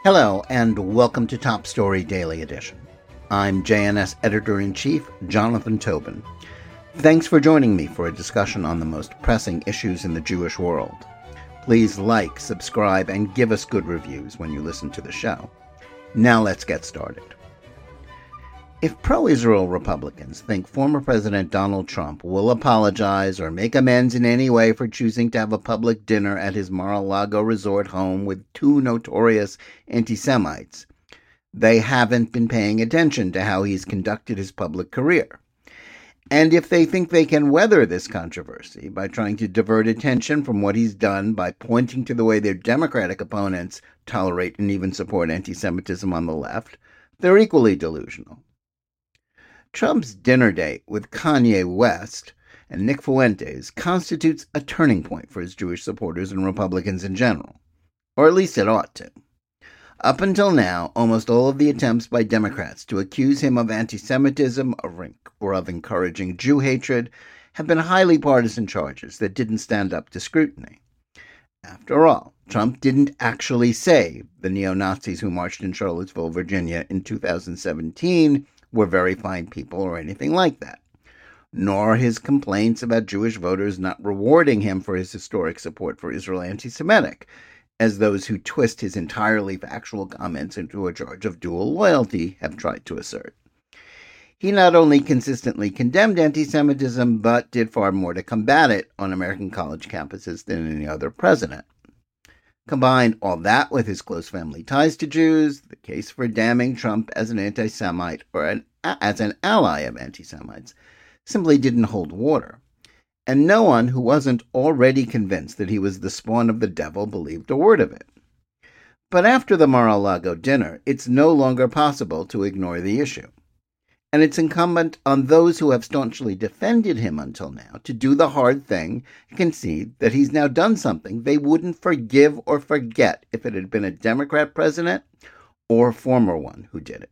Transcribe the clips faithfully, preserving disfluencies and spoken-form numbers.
Hello, and welcome to Top Story Daily Edition. I'm J N S Editor-in-Chief Jonathan Tobin. Thanks for joining me for a discussion on the most pressing issues in the Jewish world. Please like, subscribe, and give us good reviews when you listen to the show. Now let's get started. If pro-Israel Republicans think former President Donald Trump will apologize or make amends in any way for choosing to have a public dinner at his Mar-a-Lago resort home with two notorious anti-Semites, they haven't been paying attention to how he's conducted his public career. And if they think they can weather this controversy by trying to divert attention from what he's done by pointing to the way their Democratic opponents tolerate and even support anti-Semitism on the left, they're equally delusional. Trump's dinner date with Kanye West and Nick Fuentes constitutes a turning point for his Jewish supporters and Republicans in general, or at least it ought to. Up until now, almost all of the attempts by Democrats to accuse him of anti-Semitism or of encouraging Jew hatred have been highly partisan charges that didn't stand up to scrutiny. After all, Trump didn't actually say the neo-Nazis who marched in Charlottesville, Virginia in two thousand seventeen were very fine people or anything like that, nor his complaints about Jewish voters not rewarding him for his historic support for Israel anti-Semitic, as those who twist his entirely factual comments into a charge of dual loyalty have tried to assert. He not only consistently condemned anti-Semitism, but did far more to combat it on American college campuses than any other president. Combine all that with his close family ties to Jews, the case for damning Trump as an anti-Semite or an, as an ally of anti-Semites simply didn't hold water. And no one who wasn't already convinced that he was the spawn of the devil believed a word of it. But after the Mar-a-Lago dinner, it's no longer possible to ignore the issue. And it's incumbent on those who have staunchly defended him until now to do the hard thing and concede that he's now done something they wouldn't forgive or forget if it had been a Democrat president or former one who did it.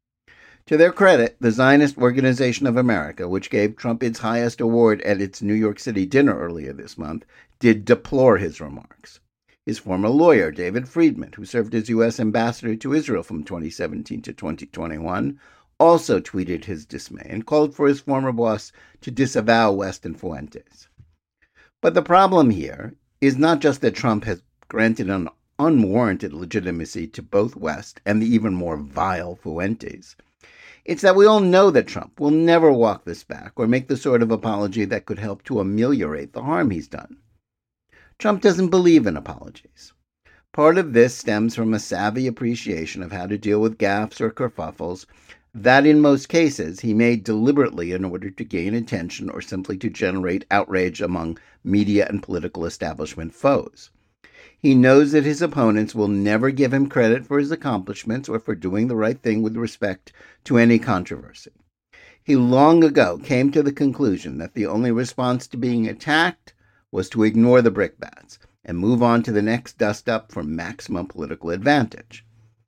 To their credit, the Zionist Organization of America, which gave Trump its highest award at its New York City dinner earlier this month, did deplore his remarks. His former lawyer, David Friedman, who served as U S ambassador to Israel from twenty seventeen to twenty twenty-one, also tweeted his dismay and called for his former boss to disavow West and Fuentes. But the problem here is not just that Trump has granted an unwarranted legitimacy to both West and the even more vile Fuentes. It's that we all know that Trump will never walk this back or make the sort of apology that could help to ameliorate the harm he's done. Trump doesn't believe in apologies. Part of this stems from a savvy appreciation of how to deal with gaffes or kerfuffles that in most cases he made deliberately in order to gain attention or simply to generate outrage among media and political establishment foes. He knows that his opponents will never give him credit for his accomplishments or for doing the right thing with respect to any controversy. He long ago came to the conclusion that the only response to being attacked was to ignore the brickbats and move on to the next dust-up for maximum political advantage.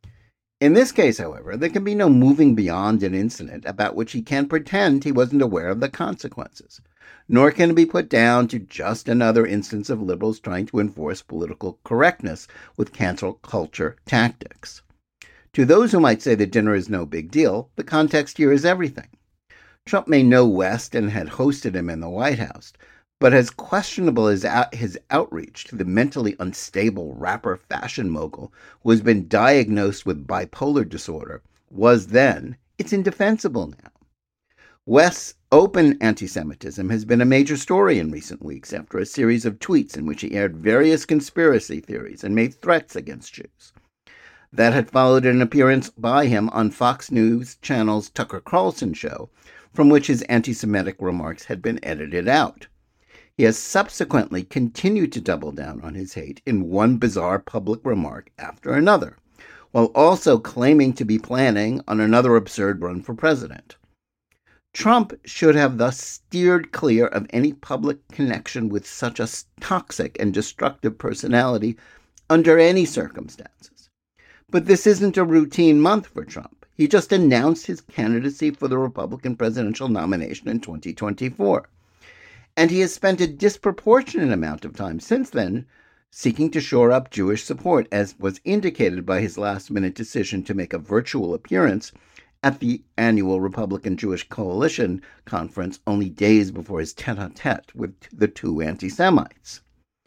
In this case, however, there can be no moving beyond an incident about which he can pretend he wasn't aware of the consequences, nor can it be put down to just another instance of liberals trying to enforce political correctness with cancel culture tactics. To those who might say the dinner is no big deal, the context here is everything. Trump may know West and had hosted him in the White House, but as questionable as his outreach to the mentally unstable rapper fashion mogul who has been diagnosed with bipolar disorder was then, it's indefensible now. West's open anti-Semitism has been a major story in recent weeks after a series of tweets in which he aired various conspiracy theories and made threats against Jews. That had followed an appearance by him on Fox News Channel's Tucker Carlson show, from which his anti-Semitic remarks had been edited out. He has subsequently continued to double down on his hate in one bizarre public remark after another, while also claiming to be planning on another absurd run for president. Trump should have thus steered clear of any public connection with such a toxic and destructive personality under any circumstances. But this isn't a routine month for Trump. He just announced his candidacy for the Republican presidential nomination in twenty twenty-four. And he has spent a disproportionate amount of time since then seeking to shore up Jewish support, as was indicated by his last-minute decision to make a virtual appearance at the annual Republican Jewish Coalition conference only days before his tete-a-tete with the two anti-Semites.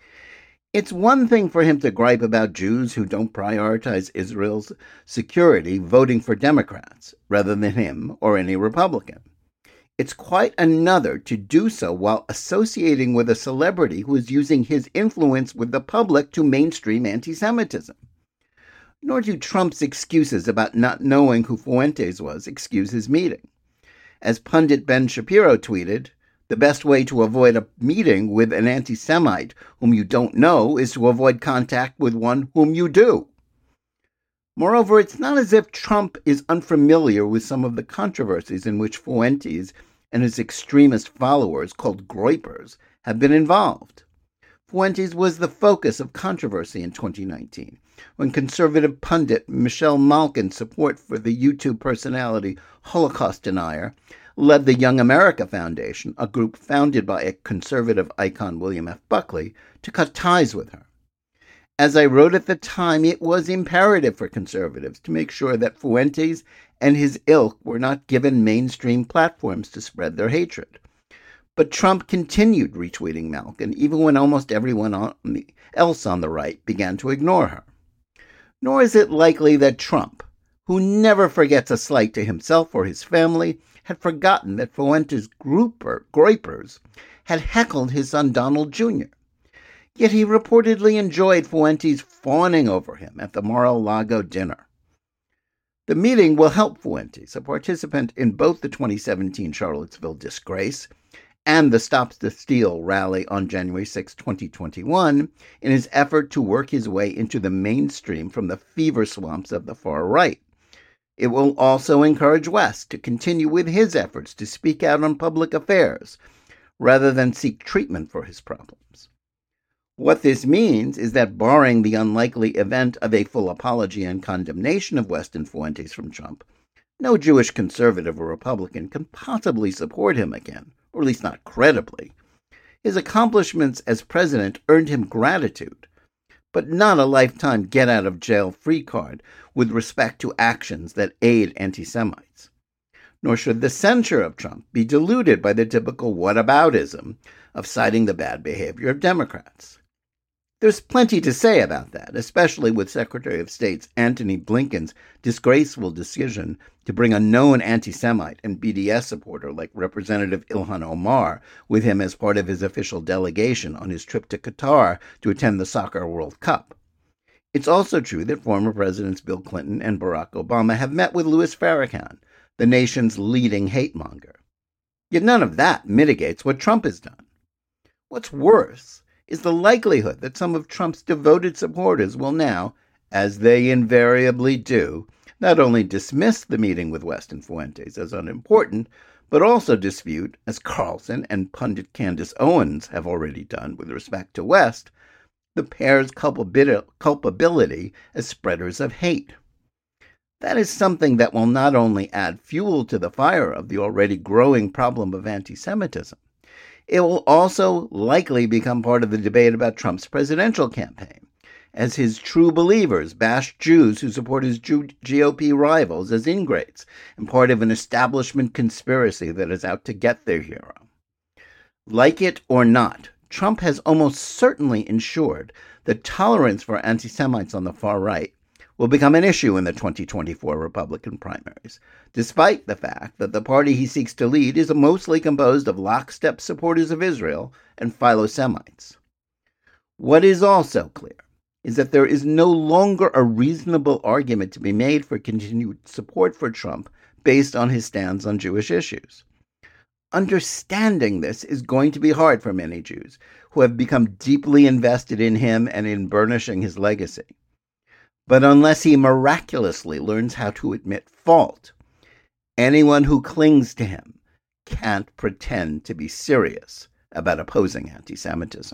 It's one thing for him to gripe about Jews who don't prioritize Israel's security voting for Democrats rather than him or any Republican. It's quite another to do so while associating with a celebrity who is using his influence with the public to mainstream anti-Semitism. Nor do Trump's excuses about not knowing who Fuentes was excuse his meeting. As pundit Ben Shapiro tweeted, the best way to avoid a meeting with an anti-Semite whom you don't know is to avoid contact with one whom you do. Moreover, it's not as if Trump is unfamiliar with some of the controversies in which Fuentes and his extremist followers, called Groypers, have been involved. Fuentes was the focus of controversy in twenty nineteen, when conservative pundit Michelle Malkin's support for the YouTube personality Holocaust denier led the Young America Foundation, a group founded by a conservative icon William F. Buckley, to cut ties with her. As I wrote at the time, it was imperative for conservatives to make sure that Fuentes and his ilk were not given mainstream platforms to spread their hatred. But Trump continued retweeting Malkin, even when almost everyone on the, else on the right began to ignore her. Nor is it likely that Trump, who never forgets a slight to himself or his family, had forgotten that Fuentes' grouper, Groypers had heckled his son Donald Junior Yet he reportedly enjoyed Fuentes fawning over him at the Mar-a-Lago dinner. The meeting will help Fuentes, a participant in both the twenty seventeen Charlottesville disgrace and the Stop the Steal rally on January sixth, twenty twenty-one, in his effort to work his way into the mainstream from the fever swamps of the far right. It will also encourage West to continue with his efforts to speak out on public affairs, rather than seek treatment for his problems. What this means is that, barring the unlikely event of a full apology and condemnation of West and Fuentes from Trump, no Jewish conservative or Republican can possibly support him again, or at least not credibly. His accomplishments as president earned him gratitude, but not a lifetime get-out-of-jail-free card with respect to actions that aid anti-Semites. Nor should the censure of Trump be diluted by the typical whataboutism of citing the bad behavior of Democrats. There's plenty to say about that, especially with Secretary of State's Antony Blinken's disgraceful decision to bring a known anti-Semite and B D S supporter like Representative Ilhan Omar with him as part of his official delegation on his trip to Qatar to attend the Soccer World Cup. It's also true that former Presidents Bill Clinton and Barack Obama have met with Louis Farrakhan, the nation's leading hate-monger. Yet none of that mitigates what Trump has done. What's worse is the likelihood that some of Trump's devoted supporters will now, as they invariably do, not only dismiss the meeting with West and Fuentes as unimportant, but also dispute, as Carlson and pundit Candace Owens have already done with respect to West, the pair's culpability as spreaders of hate. That is something that will not only add fuel to the fire of the already growing problem of anti-Semitism, it will also likely become part of the debate about Trump's presidential campaign, as his true believers bash Jews who support his G O P rivals as ingrates and part of an establishment conspiracy that is out to get their hero. Like it or not, Trump has almost certainly ensured that tolerance for anti-Semites on the far right will become an issue in the twenty twenty-four Republican primaries, despite the fact that the party he seeks to lead is mostly composed of lockstep supporters of Israel and philo-Semites. What is also clear is that there is no longer a reasonable argument to be made for continued support for Trump based on his stance on Jewish issues. Understanding this is going to be hard for many Jews who have become deeply invested in him and in burnishing his legacy. But unless he miraculously learns how to admit fault, anyone who clings to him can't pretend to be serious about opposing anti-Semitism.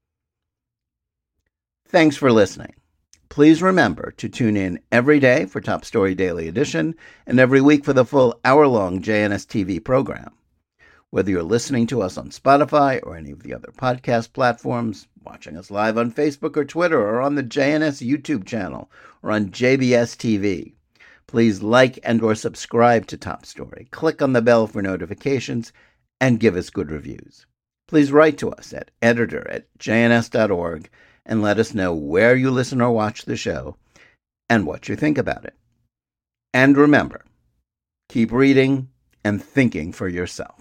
Thanks for listening. Please remember to tune in every day for Top Story Daily Edition and every week for the full hour-long J N S T V program. Whether you're listening to us on Spotify or any of the other podcast platforms, watching us live on Facebook or Twitter, or on the J N S YouTube channel, or on J B S T V, please like and or subscribe to Top Story, click on the bell for notifications, and give us good reviews. Please write to us at editor at j n s dot org and let us know where you listen or watch the show and what you think about it. And remember, keep reading and thinking for yourself.